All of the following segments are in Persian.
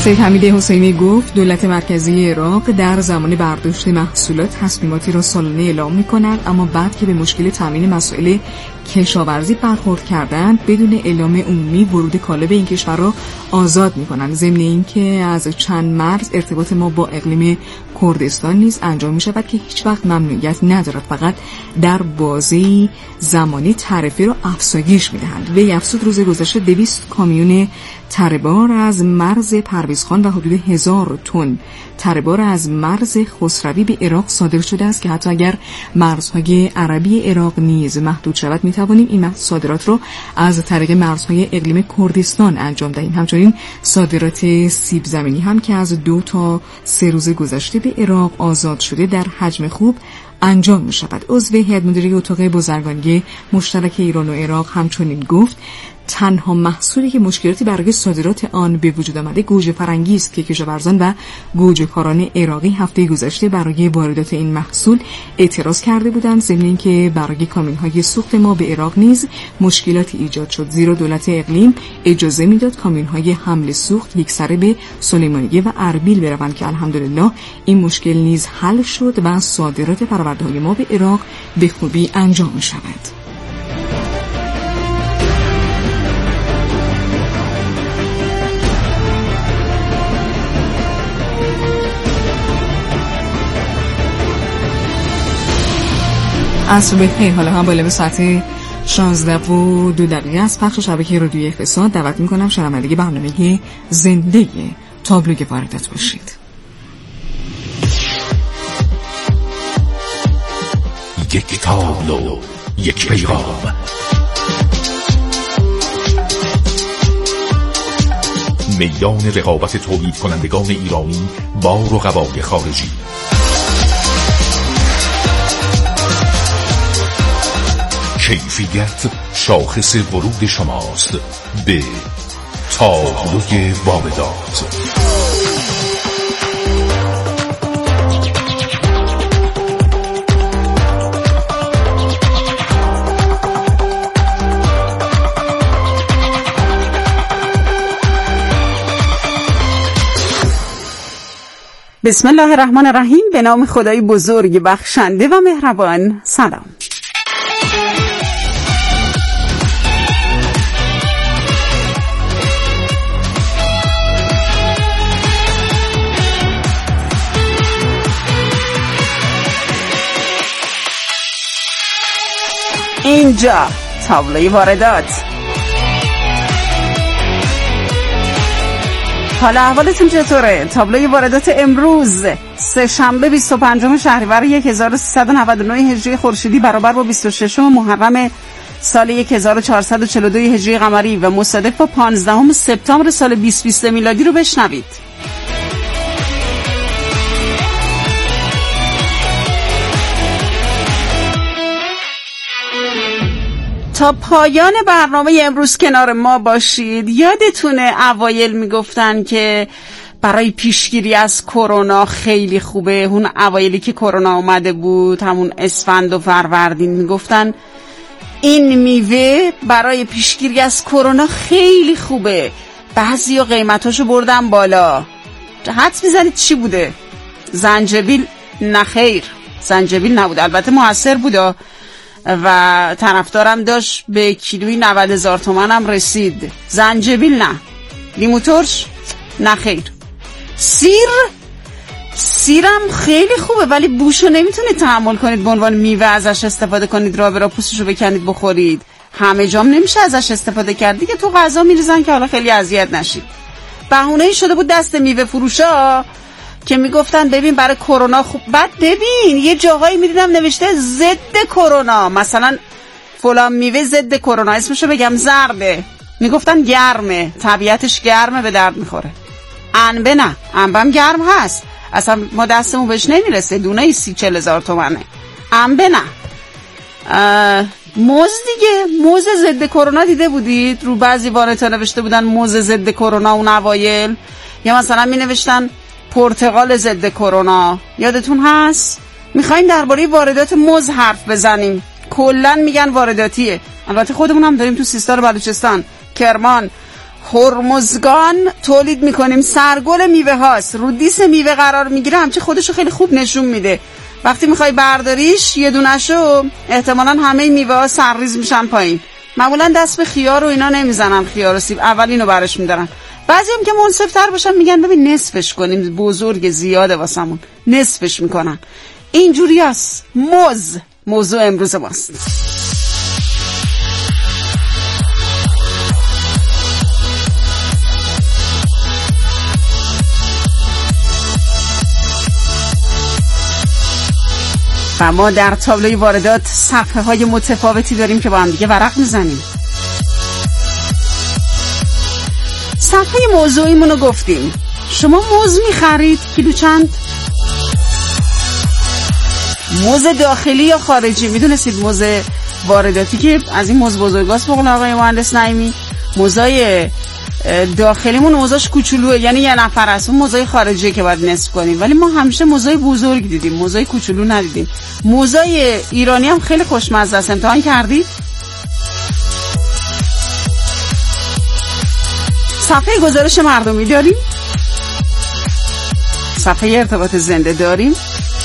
سید حمید حسینی گفت دولت مرکزی عراق در زمان برداشت محصولات تصمیماتی را سالانه اعلام می‌کند، اما بعد که به مشکل تامین مسائل کشاورزی برخورد کردند بدون اعلام عمومی ورود کالا به این کشور را آزاد می‌کنند. ضمن اینکه از چند مرز ارتباط ما با اقلیم کردستان نیز انجام می‌شود که هیچ وقت ممنوعیت ندارد، فقط در بازه زمانی تعرفه را افزایش می‌دهند. وی افزود روز گذشته 200 کامیون تره‌بار از مرز پرویزخان و حدود 1000 تن تره‌بار از مرز خسروی به عراق صادر شده است که حتی اگر مرزهای عربی عراق نیز محدود شود می‌توانیم این صادرات را از طریق مرزهای اقلیم کردستان انجام دهیم. همچنین صادرات سیب زمینی هم که از 2 تا 3 روز گذشته به عراق آزاد شده در حجم خوب انجام می شود. عضو هیئت مدیره اتاق بازرگانی مشترک ایران و عراق همچنین گفت تنها محصولی که مشکلاتی برای صادرات آن به وجود آمده گوجه فرنگی است که کشاورزان و گوجه‌کاران عراقی هفته گذشته برای واردات این محصول اعتراض کرده بودند، ضمن اینکه برای کامیون‌های سوخت ما به عراق نیز مشکلاتی ایجاد شد، زیرا دولت اقلیم اجازه میداد کامیون‌های حمل سوخت یکسره به سلیمانیه و اربیل بروند که الحمدلله این مشکل نیز حل شد و صادرات پرورده‌های ما به عراق به خوبی انجام می‌شود. عصر بخیر. حالا هم بالا به ساعت 16:02 از پخش شبکه رادیوی اقتصاد دعوت میکنم شنونده برنامه زنده تابلوی واردات باشید. یک تابلو، یک پیغام، میدان رقابت تولید کنندگان ایرانی با رقبای خارجی. کیفیت شاخص ورود شماست به تابلوی واردات. بسم الله الرحمن الرحیم. به نام خدای بزرگ بخشنده و مهربان. سلام. اینجا تابلوی واردات. حالا احوالتون چطوره؟ تابلوی واردات امروز سه‌شنبه 25 شهریور 1399 هجری خورشیدی برابر با 26 محرم سال 1442 هجری قمری و مصادف با 15 سپتامبر سال 2020 میلادی رو بشنوید. تا پایان برنامه امروز کنار ما باشید. یادتونه اوایل میگفتن که برای پیشگیری از کرونا خیلی خوبه. اون اوایلی که کرونا اومده بود، همون اسفند و فروردین، میگفتن این میوه برای پیشگیری از کرونا خیلی خوبه. بعضیا قیمتاشو بردن بالا. حدس میزنید چی بوده؟ زنجبیل؟ نخیر، زنجبیل نبود. البته موثر بوده و طرفدارم داشت، به کیلوی 90,000 تومان هم رسید. زنجبیل نه. لیمو ترش؟ نه خیر. سیرم خیلی خوبه ولی بوشو نمیتونید تحمل کنید به عنوان میوه ازش استفاده کنید، راه برا پوستشو بکنید بخورید. همه جام نمیشه ازش استفاده کرد دیگه، تو غذا میریزن که حالا خیلی اذیت نشید. بهونه شده بود دست میوه فروشا که میگفتن ببین برای کرونا خوب. بعد ببین یه جاهایی میدیدم نوشته ضد کرونا، مثلا فلان میوه ضد کرونا، اسمشو بگم زرده، میگفتن گرمه، طبیعتش گرمه، به درد میخوره. انبه نه، انبم گرم هست، اصلا ما دستمون بهش نمیرسه، دونه 30-40 هزار تومنه. انبه نه. موز دیگه، موز ضد کرونا دیده بودید؟ رو بعضی وانتا نوشته بودن موز ضد کرونا اون اوایل، یا مثلا می نوشتن پرتقال ضد کرونا. یادتون هست؟ میخوایم درباره واردات موز حرف بزنیم. کلن میگن وارداتیه. البته خودمون هم داریم تو سیستان و بلوچستان، کرمان، هرمزگان تولید میکنیم. سرگل میوه هاست، رو دیس میوه قرار میگیره، همچه خودشو خیلی خوب نشون میده. وقتی میخوای برداریش یه دونشو احتمالاً همه میوه ها سرریز میشن پایین. معمولا دست به خیار و اینا نمیزنن، خیار و سیب اول اینو برش میدارن. بعضی هم که منصفتر باشن میگن ببین نصفش کنیم، بزرگ زیاده واسمون، نصفش میکنن. اینجوری است. موضوع امروز ماست. و ما در تابلوی واردات صفحه های متفاوتی داریم که با هم دیگه ورق میزنیم. صفحه موضوعیمونو گفتیم. شما موز میخرید؟ کیلو چند؟ موز داخلی یا خارجی؟ میدونستید موز وارداتی که از این موز بزرگاست بقول آقای مهندس نعیمی، موزای داخلیمون موزاش کوچولوه، یعنی یه نفر است. اون موزای خارجی که باید نصف کنیم، ولی ما همیشه موزای بزرگ دیدیم، موزای کوچولو ندیدیم. موزای ایرانی هم خیلی خوشمزه است. امتحان کردید؟ صفحه گزارش مردمی داریم؟ صفحه ارتباط زنده داریم؟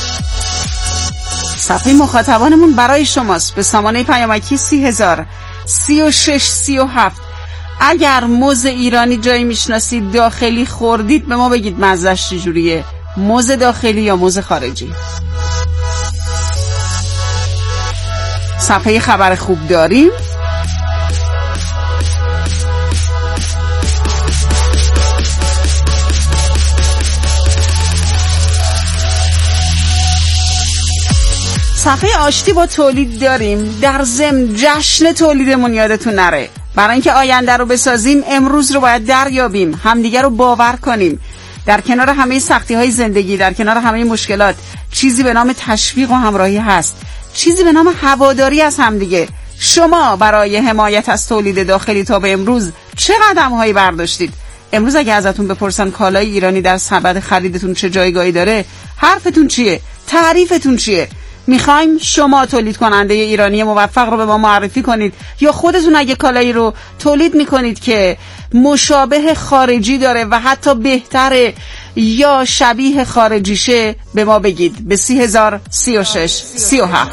صفحه مخاطبانمون برای شماست به سامانه پیامکی 30,000 36 37. اگر موز ایرانی جایی میشناسید داخلی خوردید به ما بگید مزه‌اش چجوریه، موز داخلی یا موز خارجی. صفحه خبر خوب داریم؟ صفحه آشتی با تولید داریم. در ضمن جشن تولیدمون یادتون نره. برای اینکه آینده رو بسازیم امروز رو باید دریابیم، همدیگه رو باور کنیم. در کنار همه سختی‌های زندگی، در کنار همه مشکلات، چیزی به نام تشویق و همراهی هست، چیزی به نام هواداری از همدیگه. شما برای حمایت از تولید داخلی تا به امروز چه قدم‌هایی برداشتید؟ امروز اگه ازتون بپرسن کالای ایرانی در سبد خریدتون چه جایگاهی داره، حرفتون چیه؟ تعریفتون چیه؟ میخوایم شما تولید کننده ایرانی موفق رو به ما معرفی کنید، یا خودتون اگه کالایی رو تولید میکنید که مشابه خارجی داره و حتی بهتره یا شبیه خارجیشه به ما بگید به 30,000 36 37.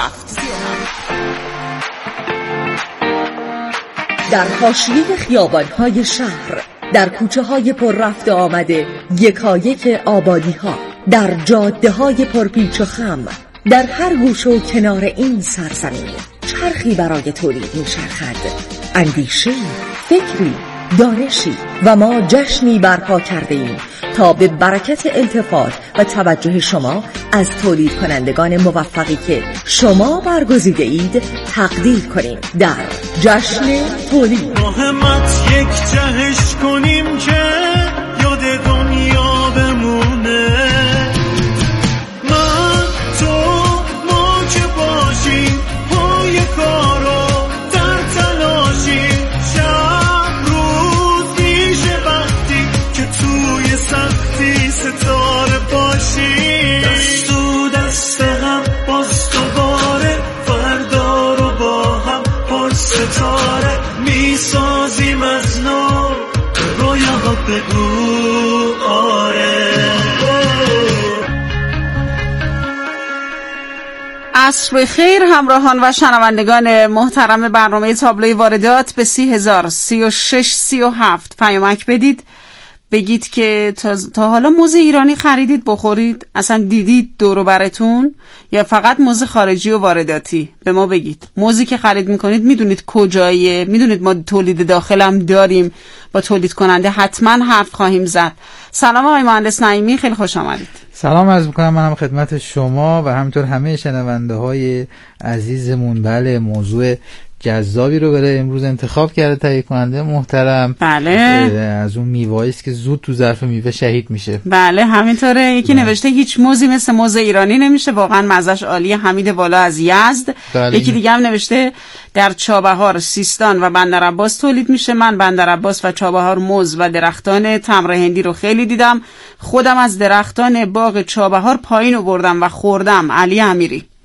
در حاشیه خیابان‌های شهر، در کوچه‌های پر رفت و آمده یکایک آبادی‌ها، در جاده‌های پرپیچ و خم، در هر گوشه و کنار این سرزمین چرخی برای تولید می‌چرخد. اندیشه، فکری، دانشی و ما جشنی برپا کرده ایم تا به برکت التفات و توجه شما از تولید کنندگان موفقی که شما برگزیده اید تقدیر کنیم در جشن تولید. مهمت یک جهش کنیم که یاد دنیا بمونه. من تو ما که باشیم پای کارو در تلاشیم، شب روز میشه وقتی که توی سختی ستاره باشیم. دست تو دست هم باز دوباره فردا رو با هم پر ستاره میسازیم از نو رویاها بگو آره. عصر خیر همراهان و شنوندگان محترم برنامه تابلوی واردات. به 30,000 36 37 پیامک بدید، بگید که تا حالا موز ایرانی خریدید بخورید، اصلا دیدید دور و برتون، یا فقط موز خارجی و وارداتی. به ما بگید موزی که خرید میکنید میدونید کجاییه، میدونید ما تولید داخل هم داریم، با تولید کننده حتما حرف خواهیم زد. سلام آقای مهندس نعیمی، خیلی خوش آمدید. سلام عرض میکنم منم خدمت شما و همینطور همه شنونده های عزیزمون. بله، موضوع جذابی رو برای امروز انتخاب کرده تهیه کننده محترم. بله، از اون میوه‌ای است که زود تو ظرف میوه شهید میشه. بله همینطوره. یکی نوشته هیچ موزی مثل موز ایرانی نمیشه، واقعا مزه‌اش عالیه. حمید والا از یزد. بله. یکی دیگه هم نوشته در چابهار، سیستان و بندرعباس تولید میشه. من بندرعباس و چابهار موز و درختان تمر هندی رو خیلی دیدم، خودم از درختان باغ چابهار پایین آوردم و خوردم. علی امیری.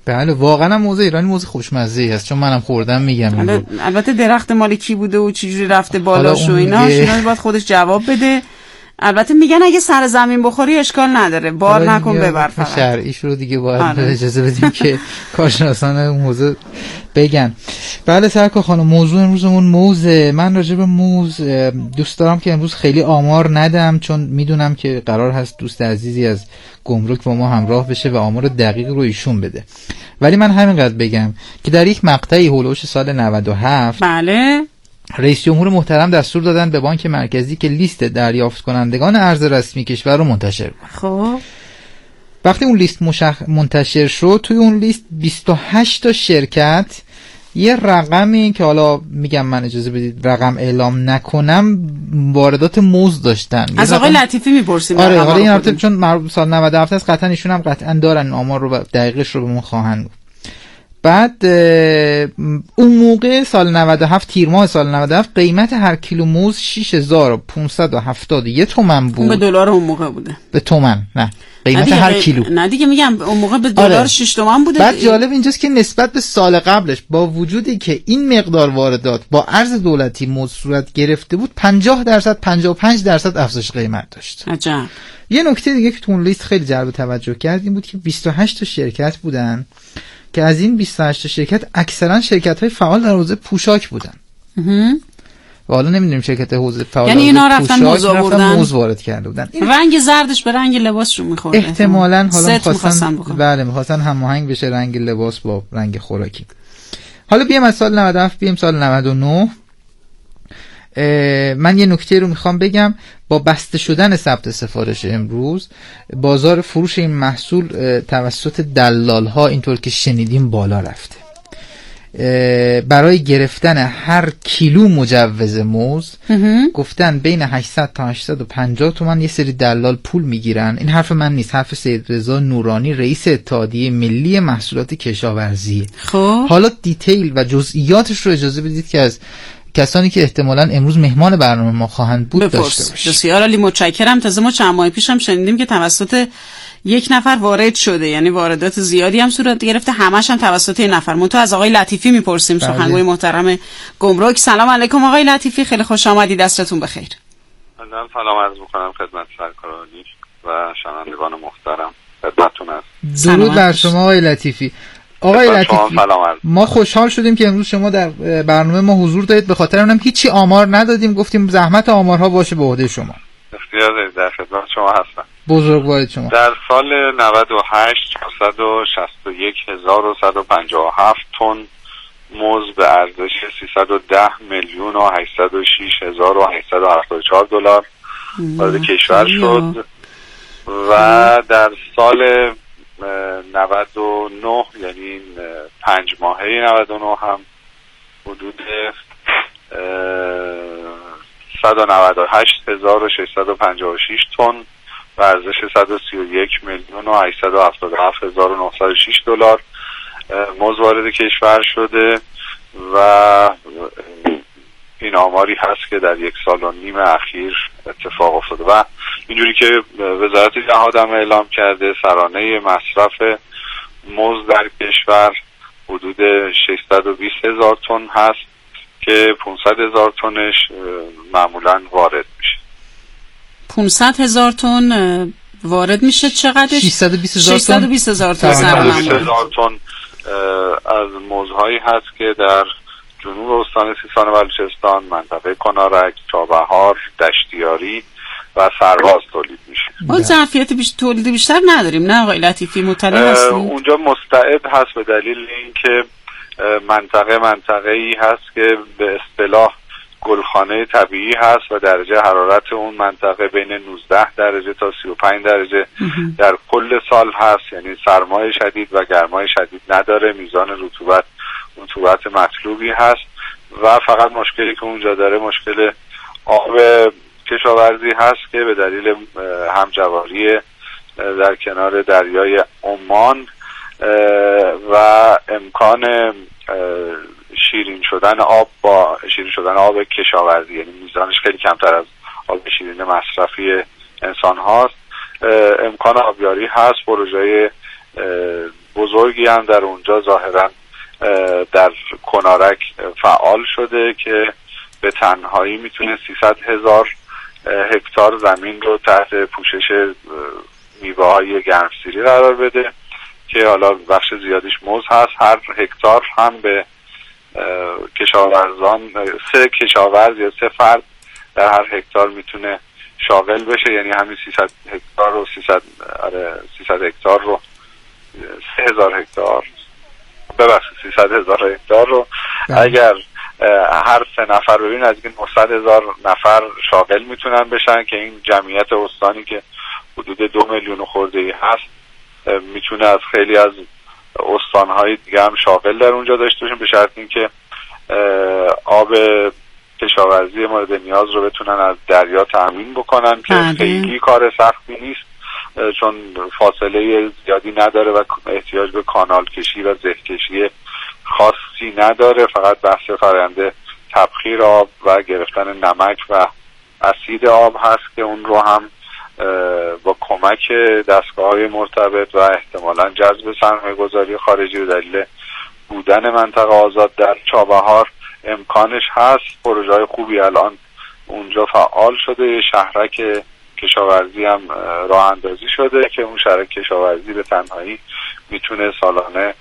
بله واقعا موز ایرانی موز خوشمزه‌ای هست، چون منم خوردم میگم. البته درخت مال کی بوده و چجوری رفته بالاش و اینا باید خودش جواب بده. البته میگن اگه سر زمین بخوری اشکال نداره، بار نکن ببر فقط. شرعیش رو دیگه باید اجازه بدیم که کارشناسان موضوع بگن. بله سرکار خانم، موضوع امروزمون موزه. من راجع به موز دوست دارم که امروز خیلی آمار ندم، چون میدونم که قرار هست دوست عزیزی از گمرک با ما همراه بشه و آمار دقیق رو ایشون بده. ولی من همینقدر بگم که در یک مقطعی هولوش سال 97 بله رئیس جمهور محترم دستور دادن به بانک مرکزی که لیست دریافت کنندگان ارز رسمی کشور رو منتشر کنه. خب وقتی اون لیست منتشر شد، توی اون لیست 28 تا شرکت یه رقمی که حالا میگم من اجازه بدید رقم اعلام نکنم واردات موز داشتن. از آقای لطیفی میپرسیم. آره حالا این البته چون مربوط سال 97 است قطعا ایشون هم قطعا دارن آمار رو و دقیقش رو به ما خواهند گفت. بعد اون موقع سال 97 تیر ماه سال 97 قیمت هر کیلو موز 6571 تومان بود. به دلار اون موقع بوده. به تومان نه قیمت هر کیلو. نه دیگه میگم اون موقع به دلار آره. 6 تومان بوده. بعد جالب اینجاست که نسبت به سال قبلش با وجودی که این مقدار واردات با ارز دولتی موز صورت گرفته بود 50% 55% افزایش قیمت داشت. عجب. یه نکته دیگه که تو اون لیست خیلی جلب توجه کرد این بود که 28 تا شرکت بودن که از این 28 تا شرکت اکثرا شرکت‌های فعال در حوزه پوشاک بودن. و حالا نمیدونیم شرکت حوزه فعال یعنی اینا رفتن موز وارد کرده بودن. رنگ زردش به رنگ لباس رو می‌خورد. احتمالاً حالا می‌خواستن هماهنگ بشه رنگ لباس با رنگ خوراکی. حالا بیام از سال 97 بیام سال 99. من یه نکته رو میخوام بگم. با بسته شدن ثبت سفارش امروز بازار فروش این محصول توسط دلال ها اینطور که شنیدیم بالا رفته. برای گرفتن هر کیلو مجوز موز گفتن بین 800 تا 850 تومان یه سری دلال پول میگیرن. این حرف من نیست، حرف سید رضا نورانی رئیس اتحادیه ملی محصولات کشاورزی. خب حالا دیتیل و جزئیاتش رو اجازه بدید که از کسانی که احتمالاً امروز مهمان برنامه ما خواهند بود داشته باشید. بسیار عالی، متشکرم. تازه ما چند ماه پیش هم شنیدیم که توسط یک نفر وارد شده، یعنی واردات زیادی هم صورت گرفته، همش هم توسط یک نفر. منتها از آقای لطیفی میپرسیم، سخنگوی محترم گمرک. سلام علیکم آقای لطیفی، خیلی خوش آمدید، دستتون بخیر. من سلام عرض می‌کنم خدمت سرکارانی و شنوندگان محترم، خدمتتون هست. درود بر شما آقای لطیفی. آقای لطیفی ما خوشحال شدیم که امروز شما در برنامه ما حضور دارید، به خاطر اونم هیچی آمار ندادیم، گفتیم زحمت آمارها باشه به عهده شما. اختیار دارید، در خدمت شما هستم. بزرگوارید شما. در سال 98 461,157 تن موز به ارزش 310 میلیون و 806,874 دلار وارد کشور شد و در سال 99 یعنی 5 ماهه 99 هم حدود 198,656 تن به ارزش 131 میلیون و 877,906 دلار موز وارد کشور شده و این آماری هست که در 1.5 سال اخیر اتفاق افتاده و اینجوری که وزارت جهاد هم اعلام کرده سرانه مصرف موز در کشور حدود 620,000 تن هست که 500,000 تنش معمولا وارد میشه. 500,000 تن وارد میشه، چقدرش؟ 620,000 تن. 620,000 تن از موزهایی هست که در جنوب استان سیستان و بلوچستان، منطقه کنارک، چابهار، دشتیاری و سرواز تولید میشه. ما ظرفیت تولید بیشتر نداریم نه آقای لطیفی؟ مطلع هستیم اونجا مستعد هست به دلیل اینکه منطقه‌ای هست که به اصطلاح گلخانه طبیعی هست و درجه حرارت اون منطقه بین 19 درجه تا 35 درجه در کل سال هست، یعنی سرمای شدید و گرمای شدید نداره، میزان رطوبت مطلوبی هست و فقط مشکلی که اونجا داره مشکل آب کشاورزی هست که به دلیل همجواری در کنار دریای عمان و امکان شیرین شدن آب کشاورزی، یعنی میزانش خیلی کمتر از آب شیرین مصرفی انسان هاست، امکان آبیاری هست. پروژه بزرگی هم در اونجا ظاهرا در کنارک فعال شده که به تنهایی میتونه 300,000 هکتار زمین رو تحت پوشش میوه‌های گرمسیری قرار بده که حالا بخش زیادیش موز هست. هر هکتار هم به کشاورزان 3 کشاورز یا 3 فرد در هر هکتار میتونه شاغل بشه، یعنی همین 300 هکتار رو 300 هکتار رو 3000 هکتار 300,000 هکتار رو اگر هر 3 نفر رو ببین از این 900,000 نفر شاغل میتونن بشن که این جمعیت استانی که حدود 2 میلیون خورده‌ای هست میتونه از خیلی از استانهای دیگه هم شاغل در اونجا داشته باشیم، به شرط اینکه آب کشاورزی مورد نیاز رو بتونن از دریا تامین بکنن که خیلی کار سختی نیست چون فاصله زیادی نداره و احتیاج به کانال کشی و زه کشی خاصی نداره، فقط بحث فرآیند تبخیر آب و گرفتن نمک و اسید آب هست که اون رو هم با کمک دستگاه‌های مرتبط و احتمالاً جذب سرمایه‌گذاری خارجی به دلیل بودن منطقه آزاد در چابهار امکانش هست. پروژه‌های خوبی الان اونجا فعال شده، شهرک کشاورزی هم راه اندازی شده که اون شهرک کشاورزی به تنهایی میتونه سالانه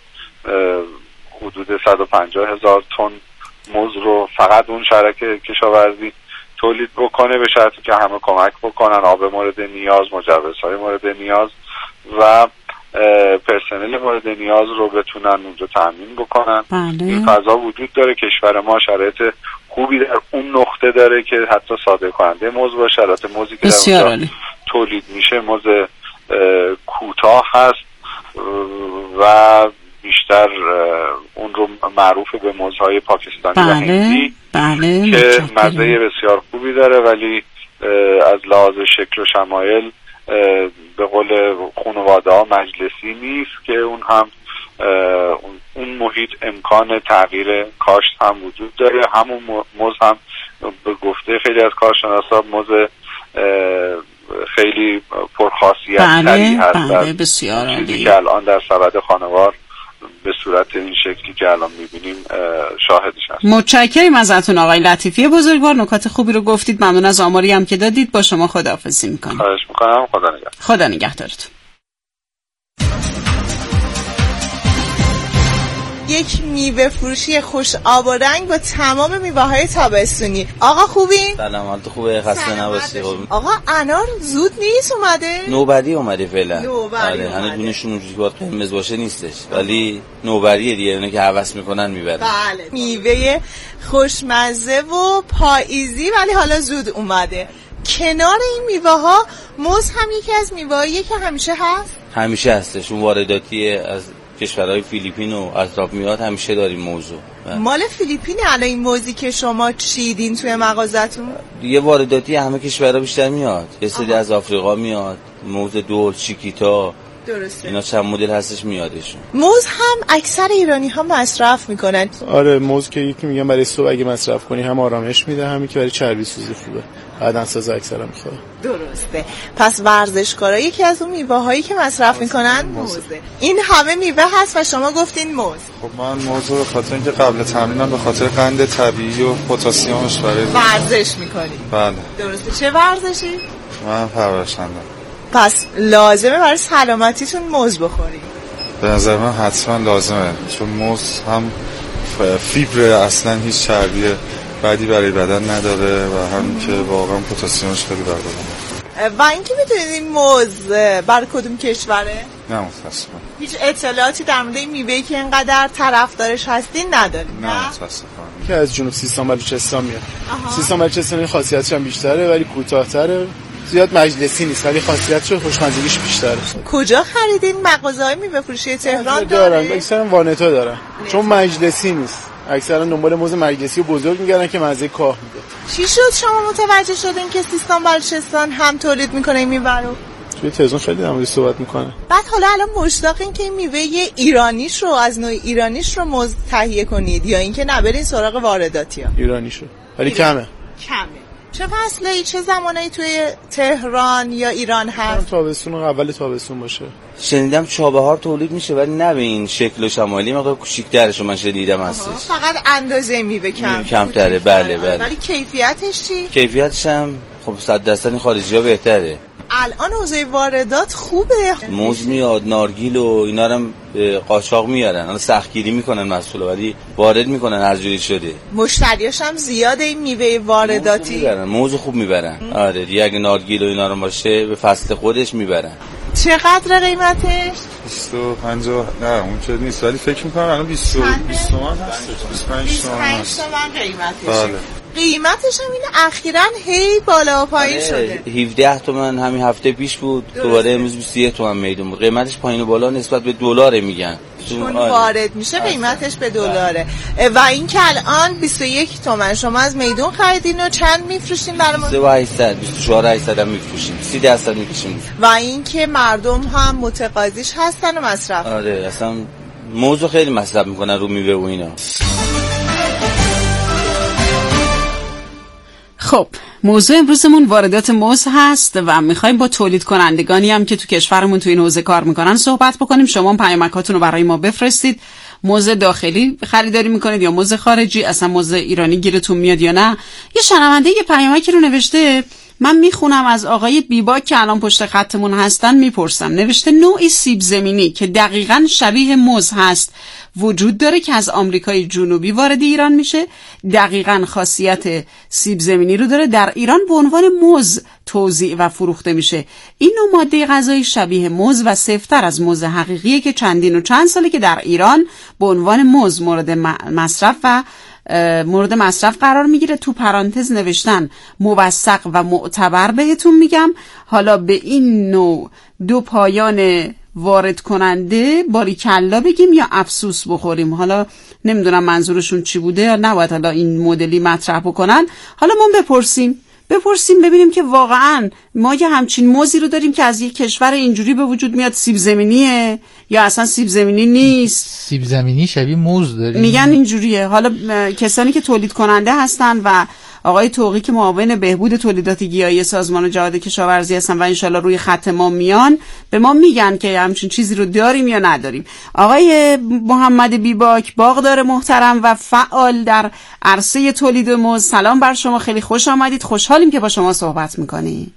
حدود 150,000 تن موز رو فقط اون شهرک کشاورزی تولید بکنه، به شرطی که همه کمک بکنن، آب مورد نیاز، مجوزهای مورد نیاز و پرسنل مورد نیاز رو بتونن اونجا تامین بکنن. این فضا وجود داره. کشور ما شرایط خوبی در اون نقطه داره که حتی صادر کننده موز باشه. البته موزی که در اونجا تولید میشه موز کوتاه هست و بیشتر اون رو معروف به موزهای پاکستانی و هندی که مزه بسیار خوبی داره، ولی از لحاظ شکل و شمایل به قول خانواده ها مجلسی نیست که اون هم اون محیط امکان تغییر کاشت هم وجود داره. همون موز هم به گفته خیلی از کارشناسا موز خیلی پرخاصیت تری هست. بسیار چیزی که الان در سبد خانوار به صورت این شکلی که الان میبینیم شاهدش هست. متشکرم ازتون آقای لطیفی بزرگوار، نکات خوبی رو گفتید. ممنون از آماری هم که دادید. با شما خداحافظی میکنم. خواهش میکنم. خدا نگهدارتون. یک میوه فروشی خوش آب و رنگ با تمام میوه‌های تابستونی. آقا خوبی؟ سلام، حالت خوبه؟ خسته نباشی. آقا انار زود نیست اومده؟ نوبری اومده فعلا. آره هنوز دونشون اونجوری که باید قرمز باشه نیستش، ولی نوبریه دیگه، اونایی که هوس میکنن میبرن. بله، میوه خوشمزه و پاییزی ولی حالا زود اومده. کنار این میوه ها موز هم یکی از میوه‌ایه که همیشه هست؟ همیشه هستش. اون وارداتی از کشورهای فیلیپین و اطراف میاد، همیشه داریم موزو. مال فیلیپین الان این موزی که شما چیدین توی مغازتون؟ دیگه وارداتی همه کشورها بیشتر میاد. یه سری از آفریقا میاد، موز دول، چیکیتا، درسته. اینا چند مدل هستش میادشون. موز هم اکثر ایرانی ها مصرف میکنن. آره موز که یکی میگن برای صبح اگه مصرف کنی هم آرامش میده، همین که برای چربی سوزی خوبه. بدنساز اکثرا میخوره. درسته. پس ورزشکارا یکی از اون میوه هایی که مصرف میکنن موزه. این همه میوه هست و شما گفتین موز. خب من موز رو به خاطر اینکه قبل تمرینم به خاطر قند طبیعی و پتاسیمش برای ورزش میکنی. بله. درسته. چه ورزشی؟ من پرورشندم. پس لازمه برای سلامتیتون موز بخورید. به نظر من حتما لازمه، چون موز هم فیبر، اصلا هیچ چربی بعدی برای بدن نداره و هم که واقعا پتاسیمش خیلی بالاست. و اینکه میتونید این موز بر کدوم کشوره؟ نه متاسفم. هیچ اطلاعاتی در مورد این میوه‌ای که اینقدر طرفدارش هستین ندارید؟ نه متاسفم. که از جنوب سیستان بلوچستان میاد. سیستان بلوچستان خاصیتش هم بیشتره ولی کوتاه‌تره. زیاد مجلسی نیست ولی خاصیتش خوشمزگیش بیشتره. کجا خریدین؟ مغازه‌های میوه فروشی تهران دارن. اکثرا وانتا دارن. چون مجلسی نیست. اکثرا دنبال موز مجلسی و بزرگ میگردن که مزه کاه میده. چی شد شما متوجه شدین که سیستان بلوچستان هم تولید میکنه این میوه رو؟ توی تلویزیون خیلی در موردش صحبت میکنه. بعد حالا الان مشتاقین که این میوه ایرانیش رو از نوع ایرانیش رو موز تهیه کنید یا اینکه نبرین سراغ وارداتی‌ها؟ ایرانیشو. ولی کمه. چه فصلی چه زمانی توی تهران یا ایران هست؟ تابستون و اول تابستون باشه. شنیدم چابهار تولید میشه ولی نه به این شکل و شمالی، مقدار کوچیک‌ترش من شنیدم هستش. فقط اندازه میوه کمتره. بله. ولی کیفیتش چی؟ کیفیتش هم خب 100% این خارجی‌ها بهتره. الان حوزه واردات خوبه. موز میاد، نارگیل و اینا رو هم قاچاق میارن. الان سختگیری میکنن محصول ولی وارد میکنن هر جوری شده. مشتریاش هم زیاده این میوه وارداتی. موز خوب میبرن. آره دیگه اگه نارگیل و اینا رو باشه به فصل خودش میبرن. چقدر قیمتش؟ 25 نه اون چه نیست ولی فکر میکنم الان 20 تومن هستش. 25 تومن قیمتش. بله. قیمتش هم این اخیراً هی بالا و پایین شده. 17 تومن همین هفته پیش بود، دوباره امروز 21 تومن میدون بود. قیمتش پایین و بالا نسبت به دلار میگن. چون وارد میشه قیمتش به دلاره. و این که الان 21 تومن شما از میدون خریدین و چند میفروشین برامون؟ 24800 هم میفروشیم. 30% میکشیم. و این که مردم هم متقاضیش هستن و مصرف. آره اصلا موزو خیلی مصرف میکنن رو میوه و اینا. خب موضوع امروزمون واردات موز هست و میخوایم با تولید کنندگانی هم که تو کشورمون تو این حوزه کار میکنن صحبت بکنیم. شما پیامکاتون رو برای ما بفرستید. موز داخلی خریداری میکنید یا موز خارجی؟ اصلا موز ایرانی گیرتون میاد یا نه؟ یه شنونده یه پیامکی رو نوشته، من میخونم از آقای بیباک که الان پشت خطمون هستن، میپرسم. نوشته نوعی سیب زمینی که دقیقاً شبیه موز هست وجود داره که از آمریکای جنوبی وارد ایران میشه، دقیقاً خاصیت سیب زمینی رو داره، در ایران به عنوان موز توزیع و فروخته میشه. این نوع ماده غذایی شبیه موز و سفت‌تر از موز حقیقیه که چندین و چند ساله که در ایران به عنوان موز مورد مصرف قرار میگیره. تو پرانتز نوشتن موثق و معتبر بهتون میگم. حالا به این نوع دو پایان وارد کننده باریکلا بگیم یا افسوس بخوریم؟ حالا نمیدونم منظورشون چی بوده، یا نباید حالا این مدلی مطرح بکنن. حالا ما بپرسیم ببینیم که واقعا ما یه همچین موزی رو داریم که از یک کشور اینجوری به وجود میاد، سیب زمینیه یا اصلا سیب زمینی نیست؟ سیب زمینی شبیه موز داریم میگن اینجوریه. حالا کسانی که تولید کننده هستن و آقای توقی که معاون بهبود تولیدات گیاهی سازمان جهاد کشاورزی هستن و انشالله روی خط ما میان، به ما میگن که همچین چیزی رو داریم یا نداریم. آقای محمد بیباک، باغدار محترم و فعال در عرصه تولید موز، سلام بر شما، خیلی خوش آمدید. خوشحالیم که با شما صحبت میکنیم.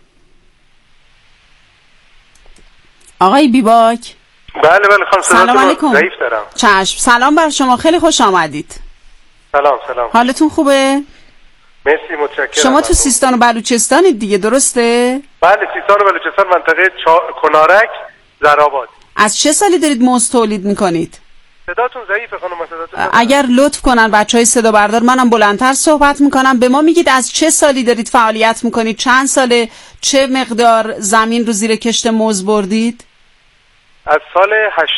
آقای بیباک. بله خانم، سلام علیکم. ضعیف دارم. چشم، سلام بر شما، خیلی خوش آمدید. سلام. حالتون خوبه؟ مرسی، متشکرم. شما تو سیستان و بلوچستانید دیگه، درسته؟ بله، سیستان و بلوچستان، منطقه کنارک، زرآباد. از چه سالی دارید موز تولید میکنید؟ صداتون ضعیفه خانم، صداتون. اگر لطف کنن بچهای صدا بردار، منم بلندتر صحبت میکنم، به ما میگید از چه سالی دارید فعالیت میکنید؟ چند ساله؟ چه مقدار زمین رو زیر کشت موز بردید؟ از سال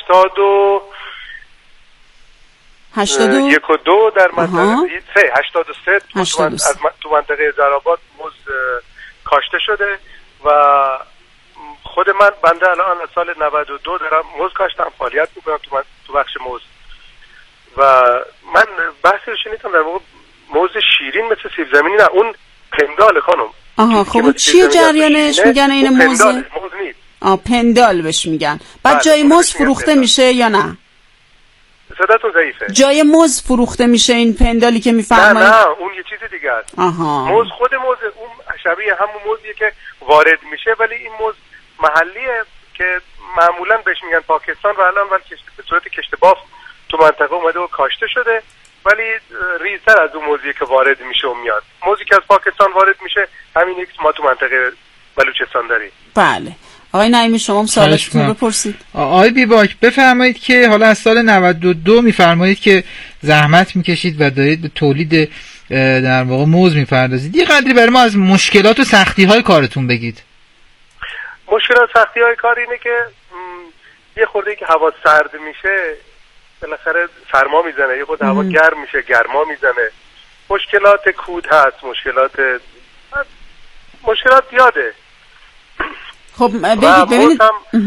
81 و 2 در منطقه 83 تو منطقه زرآباد موز کاشته شده و خود بنده الان از سال 92 دارم موز کاشتم، فعالیت میکنم تو بخش موز. و من بحثی رو شنیدم در واقع موز شیرین مثل سیب زمینی، نه اون پندال خانم. خب چیه جریانش؟ میگن این موز نیست. پندال بهش میگن. بعد جای موز فروخته میشه یا نه؟ صداتون ضعیفه. جای موز فروخته میشه این پندالی که میفرمایید؟ نه اون یه چیز دیگه است. موز خود موز اون شبیه همون موزیه که وارد میشه، ولی این موز محلیه که معمولا بهش میگن پاکستان و الان به صورت کشت باف تو منطقه اومده و کاشته شده، ولی ریزتر از اون موزیه که وارد میشه و میاد. موزی که از پاکستان وارد میشه همین یک ما تو منطقه بلوچستان داریم. بله. آقای نعیمی شما هم سوالتون بپرسید. آقای بیباک بفرمایید که حالا از سال 92 میفرمایید که زحمت میکشید و دارید به تولید در واقع موز میپردازید. یه قدری برای ما از مشکلات و سختی‌های کارتون بگید. مشکلات سختی‌های کار اینه که یه خورده که هوا سرد میشه بالاخره سرما میزنه، یه خورده هوا گرم میشه گرما میزنه. مشکلات کود هست، مشکلات زیاده. خب ببینید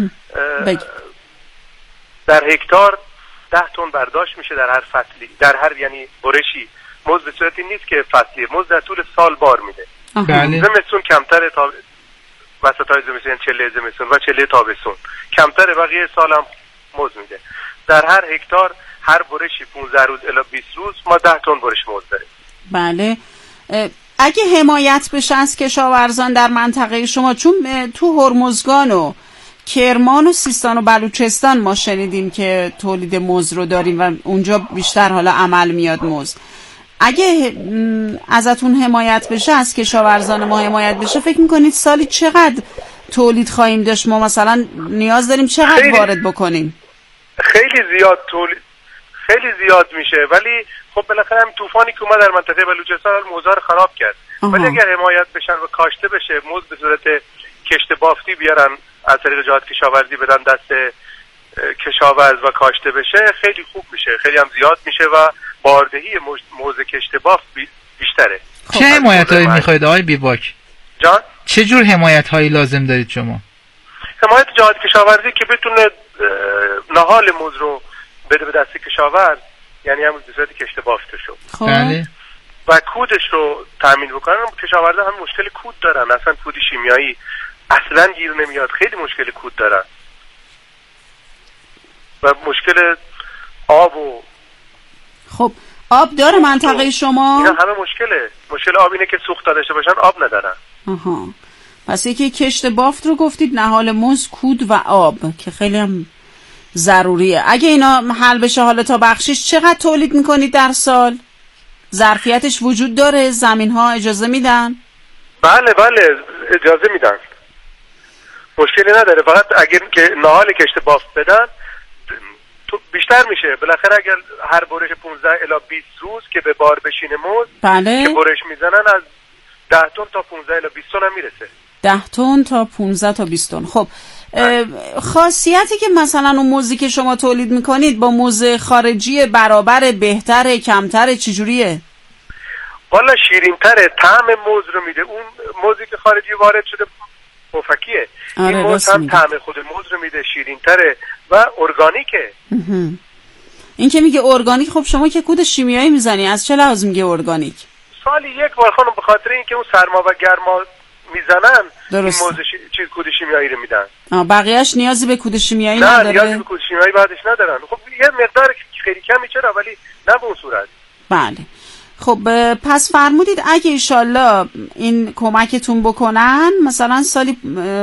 در هکتار 10 تن برداشت میشه در هر فصلی، در هر یعنی برشی. موز به صورتی نیست که فصلی، موز در طول سال بار میده. زمستون کمتره تا وسطای زمستون، چله زمستون و چله تابستون کمتره، بقیه سال هم موز میده. در هر هکتار هر برشی 15 روز الی 20 روز ما 10 تن برش موز داریم. بله. اگه حمایت بشه از کشاورزان در منطقه شما، چون تو هرمزگان و کرمان و سیستان و بلوچستان ما شنیدیم که تولید موز رو داریم و اونجا بیشتر حالا عمل میاد موز، اگه ازتون حمایت بشه، از کشاورزان ما حمایت بشه، فکر میکنید سالی چقدر تولید خواهیم داشت؟ ما مثلا نیاز داریم چقدر وارد بکنیم؟ خیلی زیاد میشه، ولی خب بالاخره هم طوفانی که اومد در منطقه بلوچستان موزا رو خراب کرد. ولی اگر حمایت بشن و کاشته بشه، موز به صورت کشت بافتی بیارن از طریق جهاد کشاورزی بدن دست کشاورز و کاشته بشه، خیلی خوب میشه، خیلی هم زیاد میشه و باردهی موز کشت بافت بیشتره. چه حمایت هایی میخواید آقای بیباک جان؟ چه جور حمایت هایی لازم دارید شما؟ حمایت جهاد کشاورزی که بتونه نهال موز رو بده به دست کشاورز، یعنی همون به صورت کشت بافتشو بله، و کودش رو تامین بکنن. کشاورزا هم مشکل کود دارن، اصلا کود شیمیایی اصلا گیر نمیاد، خیلی مشکل کود دارن و مشکل آب و خب آب داره منطقه شما؟ اینا همه مشکل آب اینه که سوخت داشته باشن آب ندارن. پس یکی کشت بافت رو گفتید، نهال موز، کود و آب که خیلی هم ضروریه. اگه اینا حل بشه، حالا تا بخشش چقدر تولید میکنید در سال؟ ظرفیتش وجود داره؟ زمین ها اجازه میدن؟ بله اجازه میدن، مشکلی نداره. فقط اگر که نهال کشت بافت بدن بیشتر میشه. بالاخره اگر هر برش 15 الی 20 روز که به بار بشینه موز، بله، که برش میزنن از 10 تن تا 15 الی 20 تن هم میرسه. 10 تن تا 15 تا 20 تن. خب خاصیتی که مثلا اون موزی که شما تولید میکنید با موز خارجی برابر، بهتره، کمتره، چجوریه؟ والا شیرین‌تره، طعم موز رو میده. اون موزی که خارجی وارد شده پفکیه. این موز هم طعم خود موز رو میده، شیرین‌تره و ارگانیکه. این که میگه ارگانیک، خب شما که کود شیمیایی میزنی، از چه لحاظ میگه ارگانیک؟ سالی یک بار خانم به خاطر اینکه اون سرما و گرما میزنن درست. این موز چیز کود شیمیایی رو میدن. بقیهش نیازی به کود شیمیایی نداره؟ نه، نیازی به کود شیمیایی بعدش ندارن. خب یه مقدار خیلی کمی چرا، ولی نه به اون صورت. بله. خب پس فرمودید اگه ایشالله این کمکتون بکنن، مثلا سالی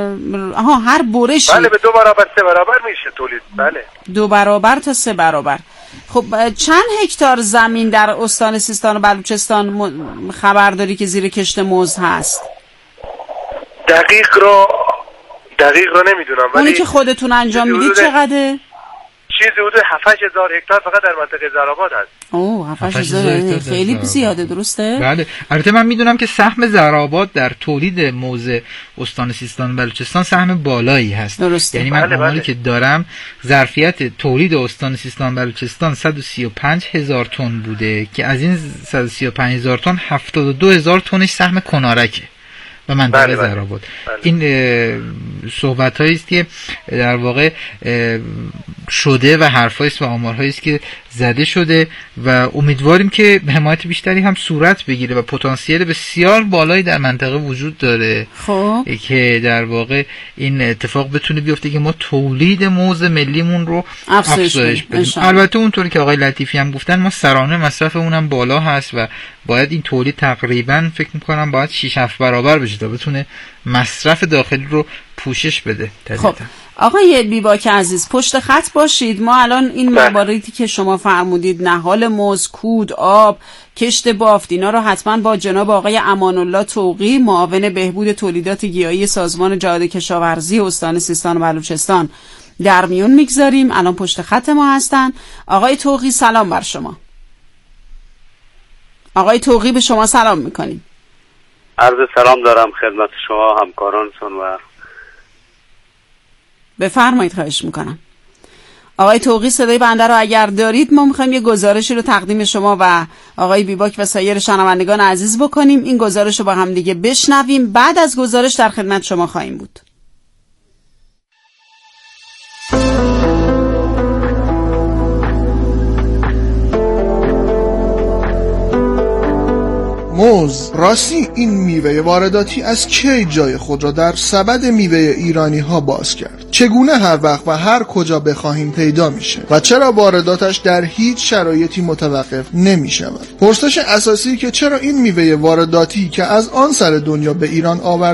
هر برشی، بله، به 2 برابر 3 برابر میشه تولید. بله، 2 برابر تا 3 برابر. خب چند هکتار زمین در استان سیستان و بلوچستان خبر داری که زیر کشت موز هست؟ دقیق رو نمیدونم، ولی اونی که خودتون انجام میدید چقدره؟ چیزی حدود 7,000 هکتار فقط در منطقه زراباد هست. 7,000 خیلی زیاده، درسته؟ بله. البته من میدونم که سهم زراباد در تولید موز استان سیستان و بلوچستان سهم بالایی هست. درسته. یعنی من آماری که دارم، ظرفیت تولید استان سیستان و بلوچستان 135,000 تن بوده که از این 135,000 تن 72,000 تنش سهم کنارکه و منطقه زراباد. این صحبت هایی است که در واقع شده و حرفایی است و آمارهایی است که زده شده و امیدواریم که حمایت بیشتری هم صورت بگیره و پتانسیل بسیار بالایی در منطقه وجود داره که در واقع این اتفاق بتونه بیفته که ما تولید موز ملیمون رو افزایش بدیم. البته اونطوری که آقای لطیفی هم گفتن، ما سرانه مصرفمون هم بالا هست و باید این تولید تقریبا فکر میکنم باید 6-7 برابر بشه تا بتونه مصرف داخلی رو پوشش بده. خب آقای بیباک عزیز، پشت خط باشید. ما الان این مواردی که شما فرمودید، نهال موز، کود، آب، کشت بافت، اینا رو حتما با جناب آقای امان الله توقی، معاون بهبود تولیدات گیاهی سازمان جهاد کشاورزی استان سیستان و بلوچستان در میون میگذاریم. الان پشت خط ما هستن. آقای توقی سلام بر شما. آقای توقی به شما سلام میکنیم. عرض سلام دارم خدمت شما همکارانتون و بفرمایید. خواهش میکنم. آقای توقی صدای بنده رو اگر دارید، ما میخوایم یه گزارشی رو تقدیم شما و آقای بیباک و سایر شنوندگان عزیز بکنیم. این گزارش رو با هم دیگه بشنویم. بعد از گزارش در خدمت شما خواهیم بود. موز موز، راستی این میوه وارداتی از کی جای خود را در سبد میوه ایرانی ها باز کرد؟ چگونه هر وقت و هر کجا بخواهیم پیدا میشه و چرا وارداتش در هیچ شرایطی متوقف نمیشود؟ پرسش اساسی که چرا این میوه وارداتی که از آن سر دنیا به ایران آورده